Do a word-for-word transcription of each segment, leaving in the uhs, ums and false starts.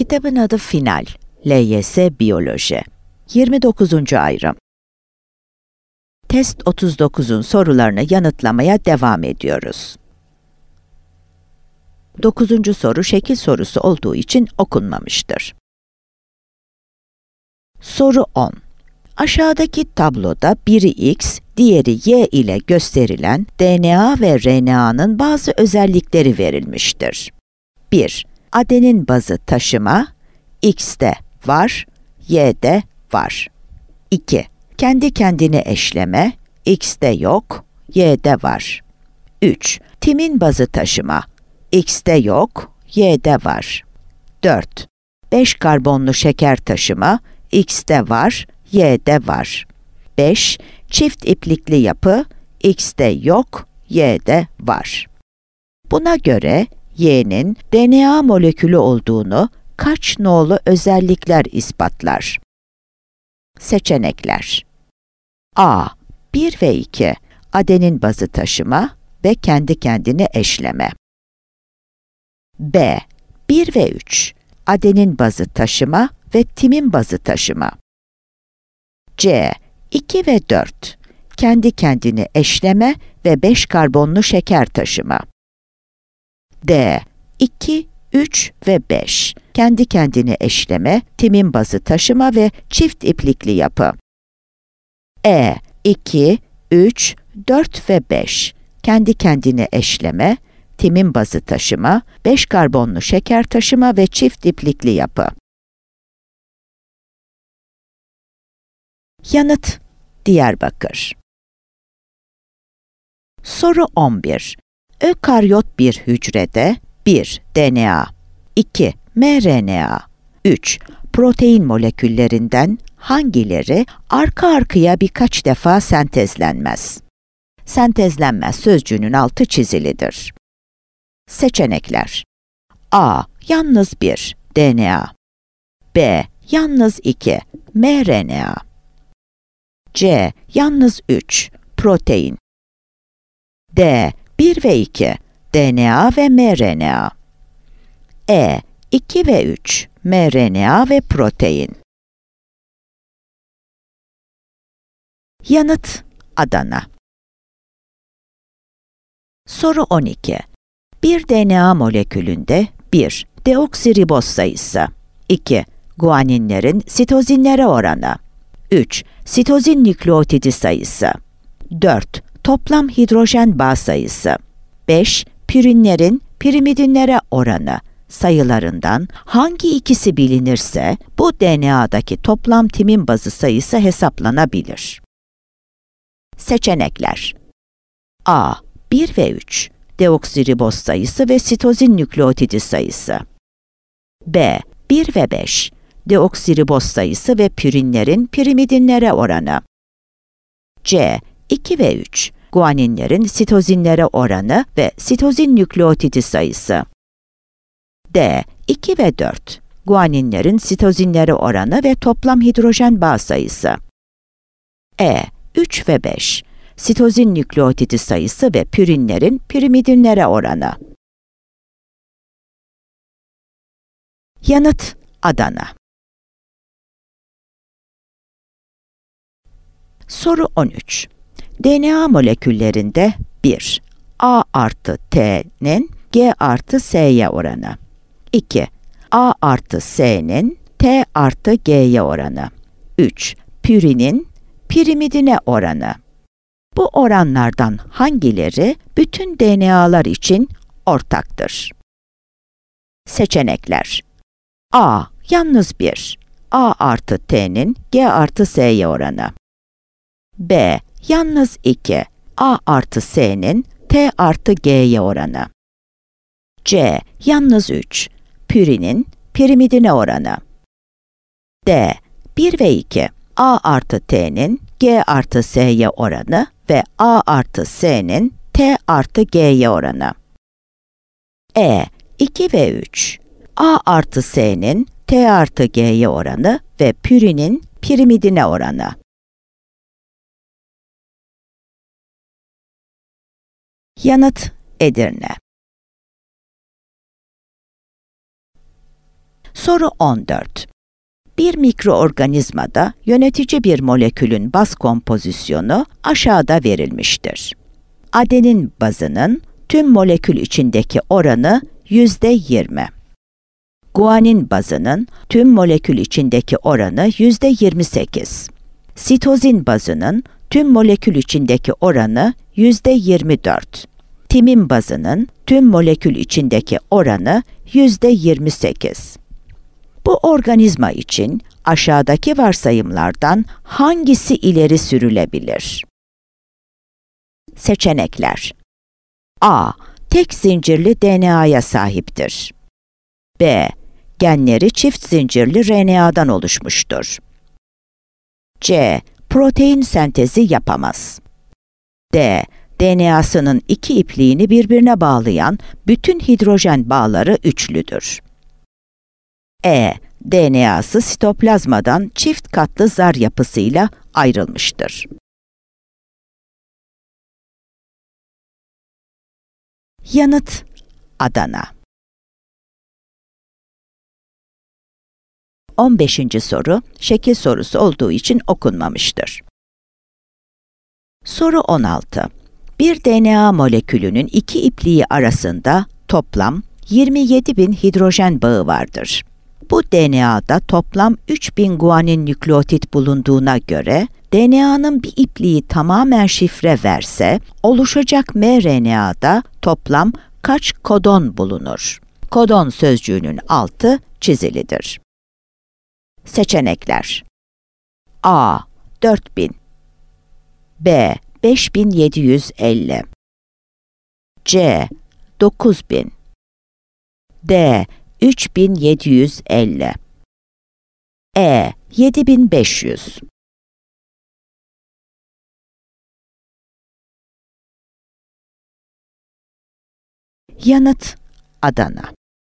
Kitabın adı Final. L Y S Biyoloji. yirmi dokuzuncu ayrım. Test otuz dokuzun sorularını yanıtlamaya devam ediyoruz. dokuzuncu soru şekil sorusu olduğu için okunmamıştır. Soru on. Aşağıdaki tabloda biri X, diğeri Y ile gösterilen D N A ve R N A'nın bazı özellikleri verilmiştir. bir. Adenin bazı taşıma, X'te var, Y'de var. iki. Kendi kendine eşleme, X'te yok, Y'de var. üç. Timin bazı taşıma, X'te yok, Y'de var. dört. beş karbonlu şeker taşıma, X'te var, Y'de var. beş. Çift iplikli yapı, X'te yok, Y'de var. Buna göre Y'nin D N A molekülü olduğunu kaç nolu özellikler ispatlar? Seçenekler. A. bir ve iki. Adenin bazı taşıma ve kendi kendine eşleme. B. bir ve üç. Adenin bazı taşıma ve timin bazı taşıma. C. iki ve dört. Kendi kendine eşleme ve beş karbonlu şeker taşıma. D. iki, üç ve beş. Kendi kendine eşleme, timin bazı taşıma ve çift iplikli yapı. E. iki, üç, dört ve beş. Kendi kendine eşleme, timin bazı taşıma, beş karbonlu şeker taşıma ve çift iplikli yapı. Yanıt: Diyarbakır. Soru on bir. Ökaryot bir hücrede bir. D N A, iki. mRNA, üç. Protein moleküllerinden hangileri arka arkaya birkaç defa sentezlenmez? Sentezlenmez sözcüğünün altı çizilidir. Seçenekler. A. Yalnız bir. D N A. B. Yalnız iki. mRNA. C. Yalnız üç. Protein. D. bir ve iki. D N A ve mRNA. E. iki ve üç. mRNA ve protein. Yanıt: Adana. Soru on iki. Bir D N A molekülünde bir. Deoksiriboz sayısı, iki. Guaninlerin sitozinlere oranı, üç. Sitozin nükleotidi sayısı, dört. Toplam hidrojen bağ sayısı, beş. Pürinlerin pirimidinlere oranı sayılarından hangi ikisi bilinirse bu D N A'daki toplam timin bazı sayısı hesaplanabilir. Seçenekler. A. bir ve üç. Deoksiriboz sayısı ve sitozin nükleotidi sayısı. B. bir ve beş. Deoksiriboz sayısı ve pürinlerin pirimidinlere oranı. C. iki ve üç. Guaninlerin sitozinlere oranı ve sitozin nükleotidi sayısı. D. iki ve dört. Guaninlerin sitozinlere oranı ve toplam hidrojen bağ sayısı. E. üç ve beş. Sitozin nükleotidi sayısı ve pürinlerin pirimidinlere oranı. Yanıt: Adana. Soru on üç. D N A moleküllerinde bir. A artı T'nin G artı S'ye oranı, iki. A artı S'nin T artı G'ye oranı, üç. Pürinin pirimidine oranı. Bu oranlardan hangileri bütün D N A'lar için ortaktır? Seçenekler. A. Yalnız bir. A artı T'nin G artı S'ye oranı. B. Yalnız iki. A artı S'nin T artı G'ye oranı. C. Yalnız üç. Pürinin pirimidine oranı. D. bir ve iki. A artı T'nin G artı S'ye oranı ve A artı S'nin T artı G'ye oranı. E. iki ve üç. A artı S'nin T artı G'ye oranı ve pürinin pirimidine oranı. Yanıt: Edirne. Soru on dört. Bir mikroorganizmada yönetici bir molekülün baz kompozisyonu aşağıda verilmiştir. Adenin bazının tüm molekül içindeki oranı yüzde yirmi. Guanin bazının tüm molekül içindeki oranı yüzde yirmi sekiz. Sitozin bazının tüm molekül içindeki oranı yüzde yirmi dört. Timin bazının tüm molekül içindeki oranı yüzde yirmi sekiz. Bu organizma için aşağıdaki varsayımlardan hangisi ileri sürülebilir? Seçenekler. A. Tek zincirli D N A'ya sahiptir. B. Genleri çift zincirli R N A'dan oluşmuştur. C. Protein sentezi yapamaz. D. D N A'sının iki ipliğini birbirine bağlayan bütün hidrojen bağları üçlüdür. E. D N A'sı sitoplazmadan çift katlı zar yapısıyla ayrılmıştır. Yanıt: Adana. on beşinci soru, şekil sorusu olduğu için okunmamıştır. Soru on altı. Bir D N A molekülünün iki ipliği arasında toplam yirmi yedi bin hidrojen bağı vardır. Bu D N A'da toplam üç bin guanin nükleotit bulunduğuna göre, D N A'nın bir ipliği tamamen şifre verse, oluşacak M R N A'da toplam kaç kodon bulunur? Kodon sözcüğünün altı çizilidir. Seçenekler. A. dört bin. B. beş bin yedi yüz elli. C. dokuz bin. D. üç bin yedi yüz elli. E. yedi bin beş yüz. Yanıt: Adana.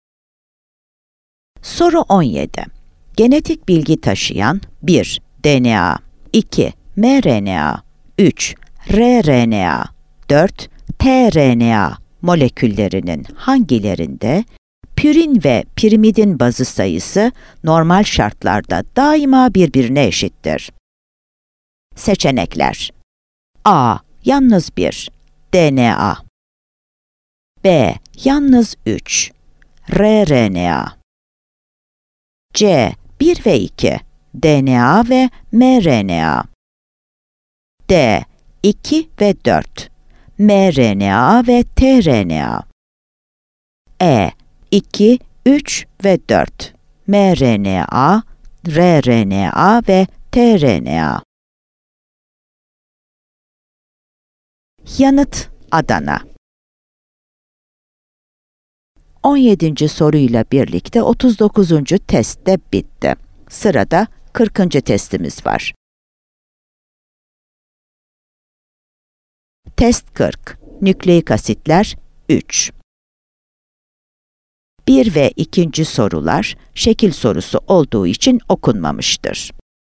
Soru on yedi. Genetik bilgi taşıyan bir. D N A, iki. M R N A, üç. R R N A, dört. T R N A moleküllerinin hangilerinde pürin ve pirimidin bazı sayısı normal şartlarda daima birbirine eşittir? Seçenekler. A. Yalnız bir. D N A. B. Yalnız üç. R R N A. C. bir ve iki. D N A ve M R N A. D. iki ve dört. M R N A ve T R N A. E. iki, üç ve dört. M R N A, R R N A ve T R N A. Yanıt: Adana. on yedinci soruyla birlikte otuz dokuzuncu test de bitti. Sırada kırkıncı testimiz var. Test kırk. Nükleik asitler üç. bir ve ikinci sorular şekil sorusu olduğu için okunmamıştır.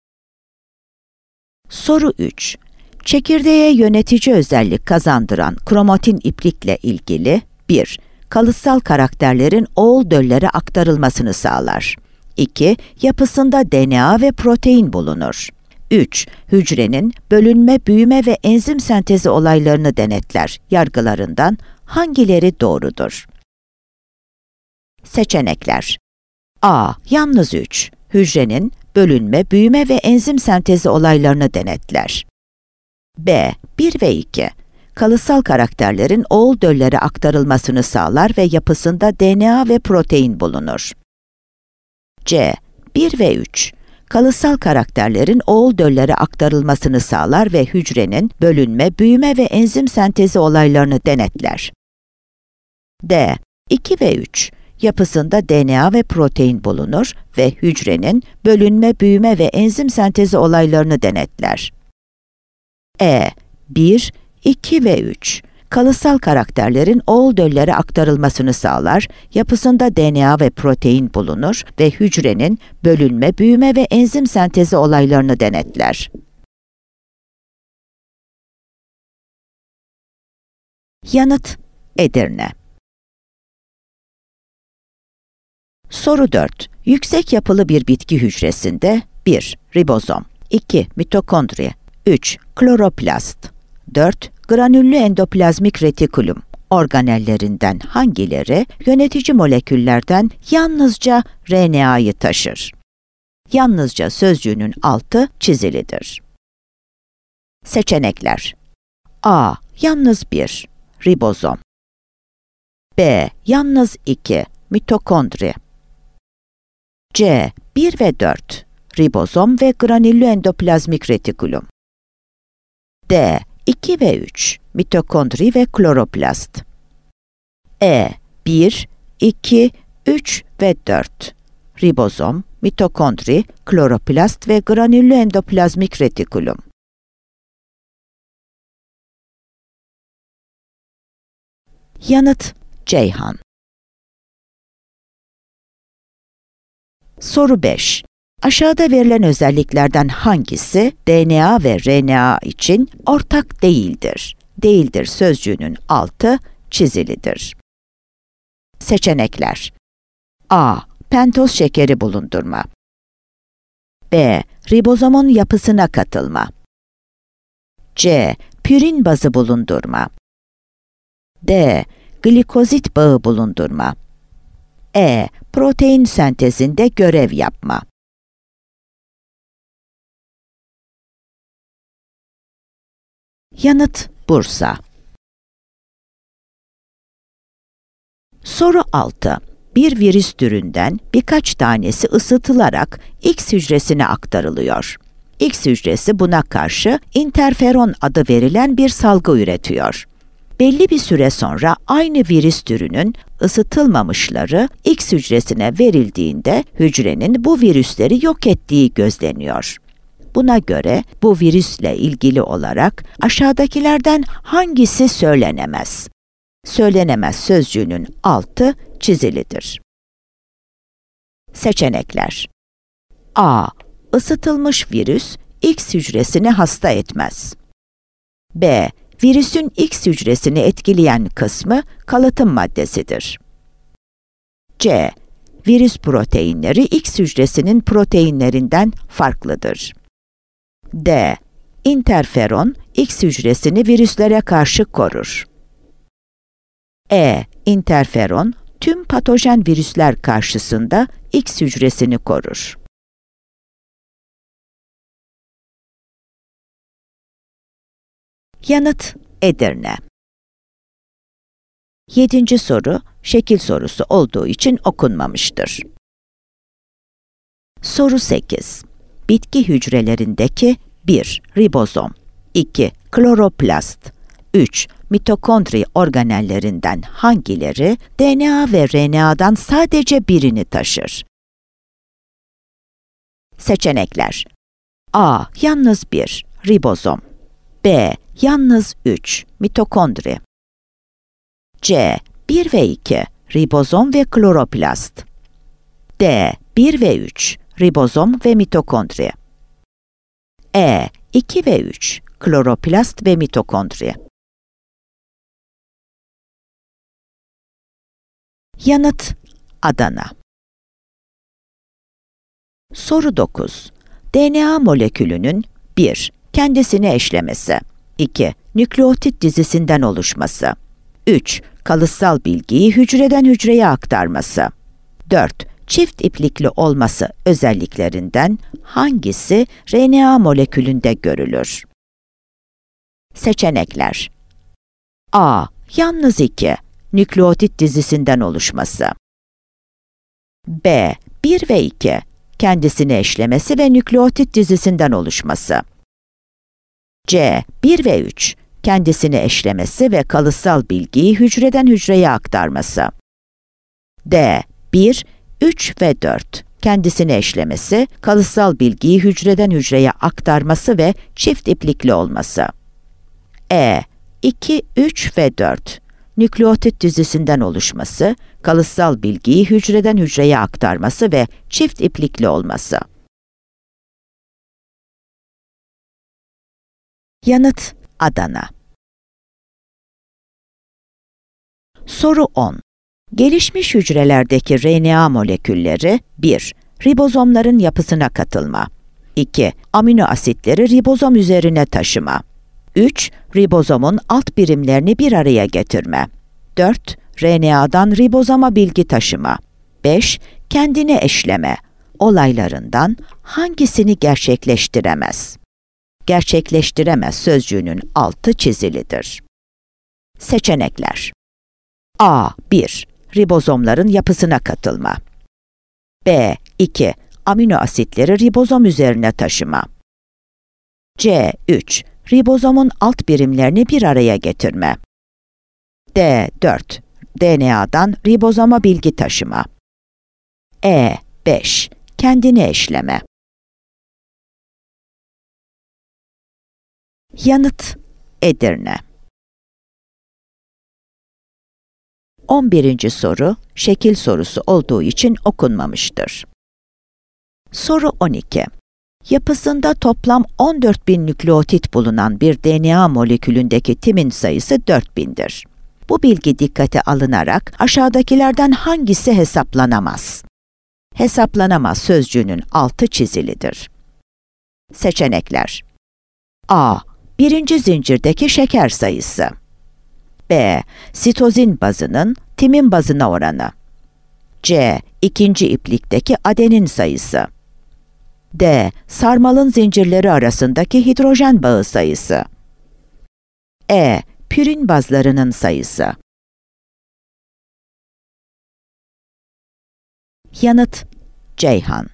Soru üç. Çekirdeğe yönetici özellik kazandıran kromatin iplikle ilgili bir. Kalıtsal karakterlerin oğul döllere aktarılmasını sağlar. iki. Yapısında D N A ve protein bulunur. üç. Hücrenin bölünme, büyüme ve enzim sentezi olaylarını denetler. Yargılarından hangileri doğrudur? Seçenekler. A. Yalnız üç. Hücrenin bölünme, büyüme ve enzim sentezi olaylarını denetler. B. bir ve iki. Kalıtsal karakterlerin oğul döllere aktarılmasını sağlar ve yapısında D N A ve protein bulunur. C. bir ve üç. Kalıtsal karakterlerin oğul döllere aktarılmasını sağlar ve hücrenin bölünme, büyüme ve enzim sentezi olaylarını denetler. D. iki ve üç. Yapısında D N A ve protein bulunur ve hücrenin bölünme, büyüme ve enzim sentezi olaylarını denetler. E. bir, iki ve üç. Kalıtsal karakterlerin oğul döllere aktarılmasını sağlar, yapısında D N A ve protein bulunur ve hücrenin bölünme, büyüme ve enzim sentezi olaylarını denetler. Yanıt: Edirne. Soru dört. Yüksek yapılı bir bitki hücresinde bir. Ribozom, iki. Mitokondri, üç. Kloroplast, dört. Granüllü endoplazmik retikulum organellerinden hangileri yönetici moleküllerden yalnızca R N A'yı taşır? Yalnızca sözcüğünün altı çizilidir. Seçenekler: A. Yalnız bir, ribozom. B. Yalnız iki, mitokondri. C. bir ve dört, ribozom ve granüllü endoplazmik retikulum. D. iki ve üç, mitokondri ve kloroplast. E. bir, iki, üç ve dört, ribozom, mitokondri, kloroplast ve granüllü endoplazmik retikulum. Yanıt: Ceyhan. Soru beş. Aşağıda verilen özelliklerden hangisi D N A ve R N A için ortak değildir? Değildir sözcüğünün altı çizilidir. Seçenekler: A. Pentoz şekeri bulundurma. B. Ribozomun yapısına katılma. C. Pürin bazı bulundurma. D. Glikozit bağı bulundurma. E. Protein sentezinde görev yapma. Yanıt: Bursa. Soru altı. Bir virüs türünden birkaç tanesi ısıtılarak X hücresine aktarılıyor. X hücresi buna karşı interferon adı verilen bir salgı üretiyor. Belli bir süre sonra aynı virüs türünün ısıtılmamışları X hücresine verildiğinde hücrenin bu virüsleri yok ettiği gözleniyor. Buna göre bu virüsle ilgili olarak aşağıdakilerden hangisi söylenemez? Söylenemez sözcüğünün altı çizilidir. Seçenekler: A. Isıtılmış virüs X hücresini hasta etmez. B. Virüsün X hücresini etkileyen kısmı kalıtım maddesidir. C. Virüs proteinleri X hücresinin proteinlerinden farklıdır. D. İnterferon X hücresini virüslere karşı korur. E. İnterferon tüm patojen virüsler karşısında X hücresini korur. Yanıt: Edirne. Yedinci soru, şekil sorusu olduğu için okunmamıştır. Soru sekiz. Bitki hücrelerindeki bir. Ribozom, iki. Kloroplast, üç. Mitokondri organellerinden hangileri D N A ve R N A'dan sadece birini taşır? Seçenekler: A. Yalnız bir, ribozom. B. Yalnız üç, mitokondri. C. bir ve iki, ribozom ve kloroplast. D. bir ve üç, ribozom ve mitokondri. E. iki ve üç, kloroplast ve mitokondri. Yanıt: Adana. Soru dokuz. D N A molekülünün bir. Kendisini eşlemesi, iki. Nükleotit dizisinden oluşması, üç. Kalıtsal bilgiyi hücreden hücreye aktarması, dört. Çift iplikli olması özelliklerinden hangisi R N A molekülünde görülür? Seçenekler: A. Yalnız iki, nükleotit dizisinden oluşması. B. bir ve iki, kendisini eşlemesi ve nükleotit dizisinden oluşması. C. bir ve üç, kendisini eşlemesi ve kalıtsal bilgiyi hücreden hücreye aktarması. D. bir, üç ve dört, kendisini eşlemesi, kalıtsal bilgiyi hücreden hücreye aktarması ve çift iplikli olması. E. iki, üç ve dört, nükleotit dizisinden oluşması, kalıtsal bilgiyi hücreden hücreye aktarması ve çift iplikli olması. Yanıt: Adana. Soru on. Gelişmiş hücrelerdeki R N A molekülleri bir. Ribozomların yapısına katılma. iki. Amino asitleri ribozom üzerine taşıma. üç. Ribozomun alt birimlerini bir araya getirme. dört. R N A'dan ribozoma bilgi taşıma. beş. Kendini eşleme. Olaylarından hangisini gerçekleştiremez? Gerçekleştiremez sözcüğünün altı çizilidir. Seçenekler. A. bir. Ribozomların yapısına katılma. B. iki. Amino asitleri ribozom üzerine taşıma. C. üç. Ribozomun alt birimlerini bir araya getirme. D. dört. D N A'dan ribozoma bilgi taşıma. E. beş. Kendini eşleme. Yanıt Edirne. on birinci soru, şekil sorusu olduğu için okunmamıştır. Soru on iki. Yapısında toplam on dört bin nükleotit bulunan bir D N A molekülündeki timin sayısı dört bin'dir. Bu bilgi dikkate alınarak aşağıdakilerden hangisi hesaplanamaz? Hesaplanamaz sözcüğünün altı çizilidir. Seçenekler. A. Birinci zincirdeki şeker sayısı. B. Sitozin bazının timin bazına oranı. C. İkinci iplikteki adenin sayısı. D. Sarmalın zincirleri arasındaki hidrojen bağı sayısı. E. Pürin bazlarının sayısı. Yanıt Ceyhan.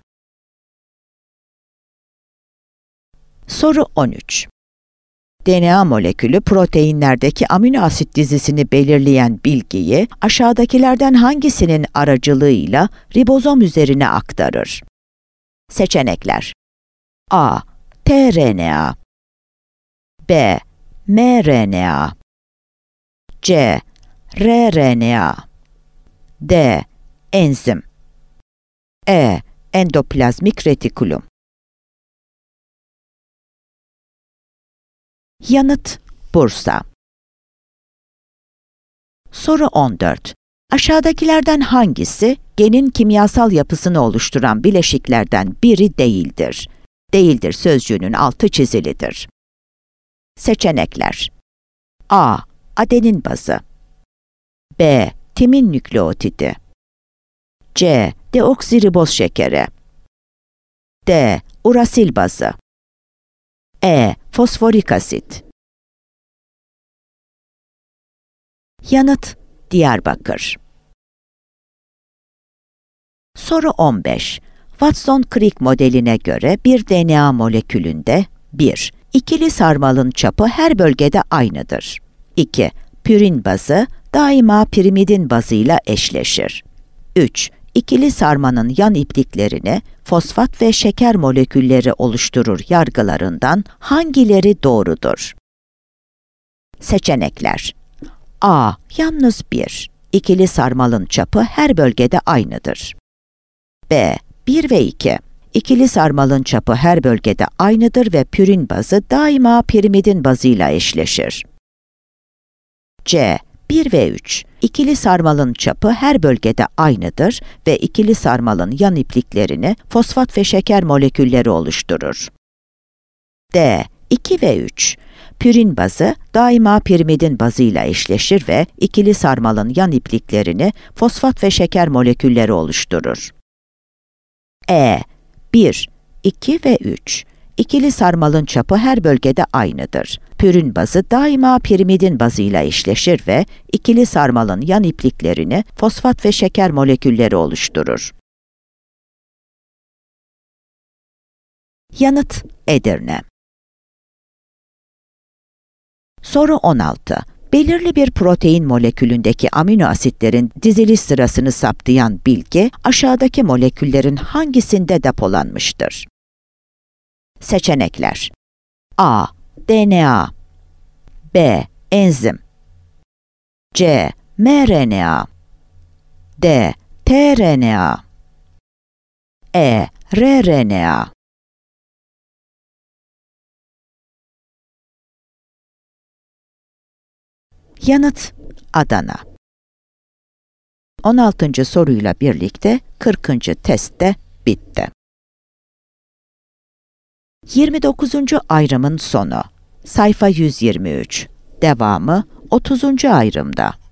Soru on üç. D N A molekülü proteinlerdeki amino asit dizisini belirleyen bilgiyi aşağıdakilerden hangisinin aracılığıyla ribozom üzerine aktarır? Seçenekler. A. tRNA. B. mRNA. C. rRNA. D. Enzim. E. Endoplazmik retikulum. Yanıt Bursa. Soru on dört. Aşağıdakilerden hangisi genin kimyasal yapısını oluşturan bileşiklerden biri değildir? Değildir sözcüğünün altı çizilidir. Seçenekler. A. Adenin bazı. B. Timin nükleotidi. C. Deoksiriboz şekeri. D. Urasil bazı. E. Fosforik asit. Yanıt Diyarbakır. Soru on beş. Watson-Crick modeline göre bir D N A molekülünde bir. İkili sarmalın çapı her bölgede aynıdır. iki. Pürin bazı daima pirimidin bazıyla eşleşir. üç. İkili sarmanın yan ipliklerini fosfat ve şeker molekülleri oluşturur yargılarından hangileri doğrudur? Seçenekler. A. Yalnız bir. İkili sarmalın çapı her bölgede aynıdır. B. bir ve iki. İkili sarmalın çapı her bölgede aynıdır ve pürin bazı daima pirimidin bazıyla eşleşir. C. bir ve üç. İkili sarmalın çapı her bölgede aynıdır ve ikili sarmalın yan ipliklerini fosfat ve şeker molekülleri oluşturur. D. iki ve üç. Pürin bazı daima pirimidin bazıyla eşleşir ve ikili sarmalın yan ipliklerini fosfat ve şeker molekülleri oluşturur. E. bir, iki ve üç. İkili sarmalın çapı her bölgede aynıdır. Pürin bazı daima pirimidin bazıyla eşleşir ve ikili sarmalın yan ipliklerini fosfat ve şeker molekülleri oluşturur. Yanıt Edirne. Soru on altı. Belirli bir protein molekülündeki amino asitlerin diziliş sırasını saptayan bilgi aşağıdaki moleküllerin hangisinde depolanmıştır? Seçenekler. A. D N A. B. Enzim. C. mRNA. D. tRNA. E. rRNA. Yanıt Adana. on altıncı soruyla birlikte kırkıncı test de bitti. yirmi dokuzuncu ayrımın sonu. Sayfa yüz yirmi üç. Devamı otuzuncu ayrımda.